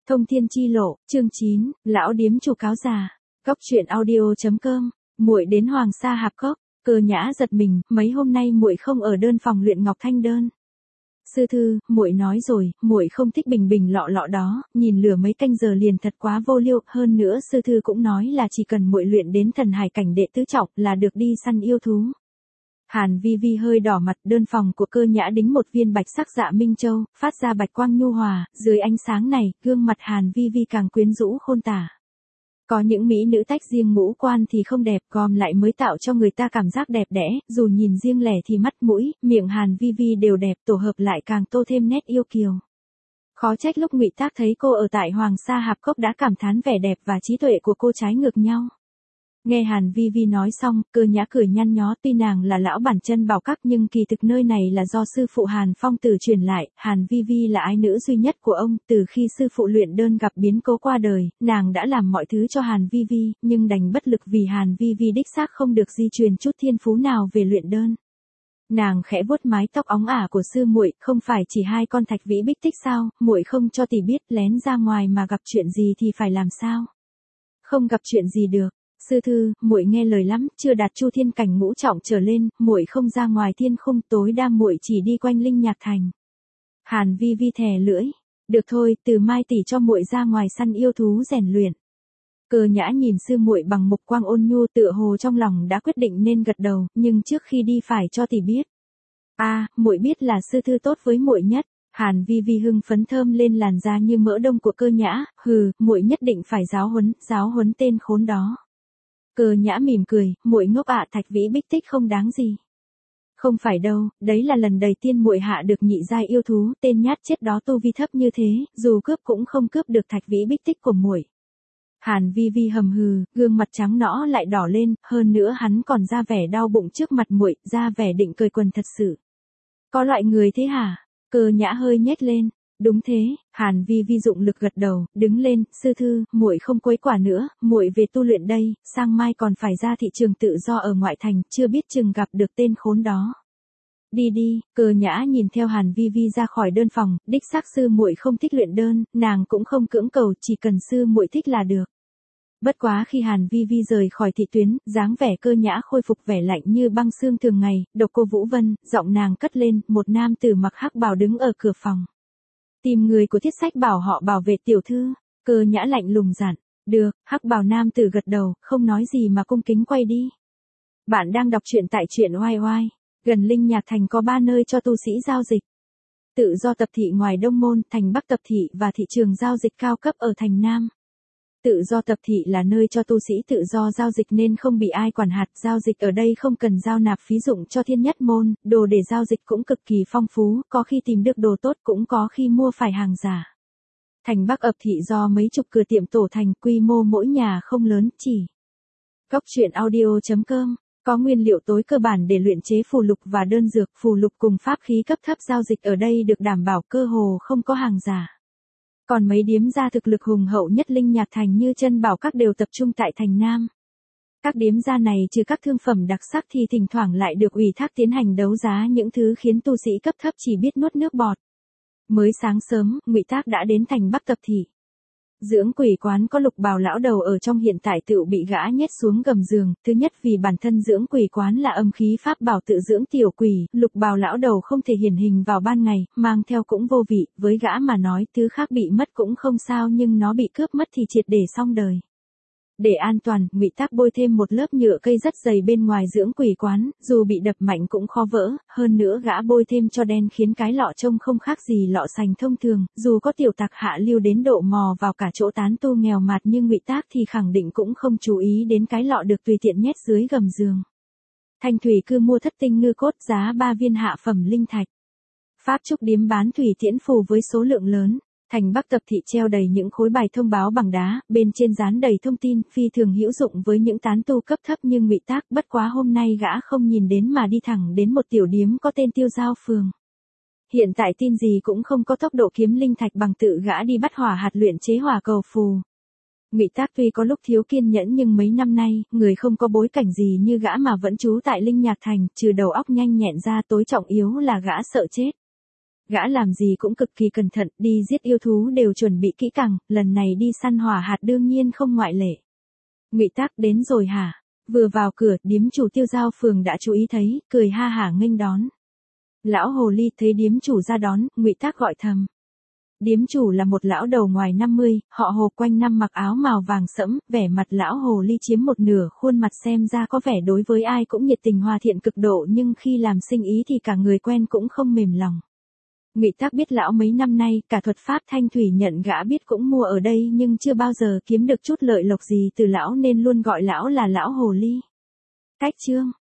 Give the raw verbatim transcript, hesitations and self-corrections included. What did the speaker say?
Thông thiên chi lộ, chương chín, lão điếm chủ cáo già. Cốc truyện audio chấm com. Muội đến Hoàng Sa Hạp Cốc. Cơ Nhã giật mình, mấy hôm nay muội không ở đơn phòng luyện ngọc thanh đơn. Sư thư, muội nói rồi, muội không thích bình bình lọ lọ đó, nhìn lửa mấy canh giờ liền thật quá vô liêu, hơn nữa sư thư cũng nói là chỉ cần muội luyện đến thần hải cảnh đệ tứ trọng là được đi săn yêu thú. Hàn Vi Vi hơi đỏ mặt, đơn phòng của Cơ Nhã đính một viên bạch sắc dạ minh châu, phát ra bạch quang nhu hòa, dưới ánh sáng này, gương mặt Hàn Vi Vi càng quyến rũ khôn tả. Có những mỹ nữ tách riêng ngũ quan thì không đẹp, gom lại mới tạo cho người ta cảm giác đẹp đẽ, dù nhìn riêng lẻ thì mắt mũi, miệng Hàn Vi Vi đều đẹp, tổ hợp lại càng tô thêm nét yêu kiều. Khó trách lúc Ngụy Tác thấy cô ở tại Hoàng Sa Hạp Cốc đã cảm thán vẻ đẹp và trí tuệ của cô trái ngược nhau. Nghe Hàn Vi Vi nói xong, Cơ Nhã cười nhăn nhó, tuy nàng là lão bản chân bảo các nhưng kỳ thực nơi này là do sư phụ Hàn Phong Tử truyền lại, Hàn Vi Vi là ái nữ duy nhất của ông, từ khi sư phụ luyện đơn gặp biến cố qua đời, nàng đã làm mọi thứ cho Hàn Vi Vi, nhưng đành bất lực vì Hàn Vi Vi đích xác không được di truyền chút thiên phú nào về luyện đơn. Nàng khẽ vuốt mái tóc óng ả của sư muội, không phải chỉ hai con thạch vĩ bích tích sao, muội không cho tỷ biết, lén ra ngoài mà gặp chuyện gì thì phải làm sao? Không gặp chuyện gì được. Sư thư, muội nghe lời lắm, chưa đạt chu thiên cảnh ngũ trọng trở lên, muội không ra ngoài thiên khung, tối đa muội chỉ đi quanh Linh Nhạc Thành. Hàn Vi Vi thè lưỡi, được thôi, từ mai tỷ cho muội ra ngoài săn yêu thú rèn luyện. Cơ Nhã nhìn sư muội bằng mục quang ôn nhu, tựa hồ trong lòng đã quyết định nên gật đầu, nhưng trước khi đi phải cho tỷ biết. A, à, muội biết là sư thư tốt với muội nhất. Hàn Vi Vi hưng phấn thơm lên làn da như mỡ đông của Cơ Nhã, hừ, muội nhất định phải giáo huấn, giáo huấn tên khốn đó. Cơ Nhã mỉm cười, muội ngốc ạ, thạch vĩ bích tích không đáng gì. Không phải đâu, đấy là lần đầu tiên muội hạ được nhị giai yêu thú, tên nhát chết đó tu vi thấp như thế, dù cướp cũng không cướp được thạch vĩ bích tích của muội. Hàn Vi Vi hầm hừ, gương mặt trắng nõn lại đỏ lên, hơn nữa hắn còn ra vẻ đau bụng trước mặt muội, ra vẻ định cười quần thật sự. Có loại người thế hả? Cơ Nhã hơi nhếch lên. Đúng thế, Hàn Vi Vi dụng lực gật đầu, đứng lên, sư thư, muội không quấy quả nữa, muội về tu luyện đây, sang mai còn phải ra thị trường tự do ở ngoại thành, chưa biết chừng gặp được tên khốn đó. Đi đi, Cơ Nhã nhìn theo Hàn Vi Vi ra khỏi đơn phòng, đích xác sư muội không thích luyện đơn, nàng cũng không cưỡng cầu, chỉ cần sư muội thích là được. Bất quá khi Hàn Vi Vi rời khỏi thị tuyến, dáng vẻ Cơ Nhã khôi phục vẻ lạnh như băng xương thường ngày, Độc Cô Vũ Vân, giọng nàng cất lên, một nam tử mặc hắc bào đứng ở cửa phòng. Tìm người của Thiết Sách bảo họ bảo vệ tiểu thư. Cơ Nhã lạnh lùng dặn. Được, hắc bào nam tử gật đầu, không nói gì mà cung kính quay đi. Bạn đang đọc truyện tại truyện oai oai. Gần Linh Nhạc Thành có ba nơi cho tu sĩ giao dịch. Tự do tập thị ngoài Đông Môn, thành Bắc tập thị và thị trường giao dịch cao cấp ở thành Nam. Tự do tập thị là nơi cho tu sĩ tự do giao dịch nên không bị ai quản hạt, giao dịch ở đây không cần giao nạp phí dụng cho thiên nhất môn, đồ để giao dịch cũng cực kỳ phong phú, có khi tìm được đồ tốt cũng có khi mua phải hàng giả. Thành Bắc ập thị do mấy chục cửa tiệm tổ thành, quy mô mỗi nhà không lớn, chỉ. Cốc truyện audio chấm com, có nguyên liệu tối cơ bản để luyện chế phù lục và đơn dược, phù lục cùng pháp khí cấp thấp giao dịch ở đây được đảm bảo cơ hồ không có hàng giả. Còn mấy điếm gia thực lực hùng hậu nhất Linh Nhạc Thành như Chân Bảo Các đều tập trung tại thành Nam. Các điếm gia này trừ các thương phẩm đặc sắc thì thỉnh thoảng lại được ủy thác tiến hành đấu giá những thứ khiến tu sĩ cấp thấp chỉ biết nuốt nước bọt. Mới sáng sớm, Ngụy Tác đã đến thành Bắc tập thị. Dưỡng quỷ quán có Lục Bào lão đầu ở trong hiện tại tựu bị gã nhét xuống gầm giường, thứ nhất vì bản thân dưỡng quỷ quán là âm khí pháp bảo tự dưỡng tiểu quỷ, Lục Bào lão đầu không thể hiển hình vào ban ngày, mang theo cũng vô vị, với gã mà nói thứ khác bị mất cũng không sao nhưng nó bị cướp mất thì triệt để xong đời. Để an toàn, Ngụy Tác bôi thêm một lớp nhựa cây rất dày bên ngoài dưỡng quỷ quán, dù bị đập mạnh cũng khó vỡ, hơn nữa gã bôi thêm cho đen khiến cái lọ trông không khác gì lọ sành thông thường, dù có tiểu tặc hạ lưu đến độ mò vào cả chỗ tán tu nghèo mạt nhưng Ngụy Tác thì khẳng định cũng không chú ý đến cái lọ được tùy tiện nhét dưới gầm giường. Thanh thủy cư mua thất tinh ngư cốt giá ba viên hạ phẩm linh thạch. Pháp trúc điếm bán thủy tiễn phù với số lượng lớn. Thành Bắc tập thị treo đầy những khối bài thông báo bằng đá, bên trên dán đầy thông tin, phi thường hữu dụng với những tán tu cấp thấp như Ngụy Tác, bất quá hôm nay gã không nhìn đến mà đi thẳng đến một tiểu điếm có tên Tiêu Giao Phường. Hiện tại tin gì cũng không có tốc độ kiếm linh thạch bằng tự gã đi bắt hỏa hạt luyện chế hỏa cầu phù. Ngụy Tác tuy có lúc thiếu kiên nhẫn nhưng mấy năm nay, người không có bối cảnh gì như gã mà vẫn trú tại Linh Nhạc Thành, trừ đầu óc nhanh nhẹn ra tối trọng yếu là gã sợ chết. Gã làm gì cũng cực kỳ cẩn thận, đi giết yêu thú đều chuẩn bị kỹ càng, lần này đi săn hỏa hạt đương nhiên không ngoại lệ. Ngụy Tác đến rồi hả? Vừa vào cửa, điếm chủ Tiêu Giao Phường đã chú ý thấy, cười ha hả nghênh đón. Lão hồ ly thấy điếm chủ ra đón, Ngụy Tác gọi thầm. Điếm chủ là một lão đầu ngoài năm mươi, họ Hồ, quanh năm mặc áo màu vàng sẫm, vẻ mặt lão hồ ly chiếm một nửa khuôn mặt, xem ra có vẻ đối với ai cũng nhiệt tình hòa thiện cực độ, nhưng khi làm sinh ý thì cả người quen cũng không mềm lòng. Ngụy Tác biết lão mấy năm nay, cả thuật pháp thanh thủy nhận gã biết cũng mua ở đây nhưng chưa bao giờ kiếm được chút lợi lộc gì từ lão nên luôn gọi lão là lão hồ ly. Cách chương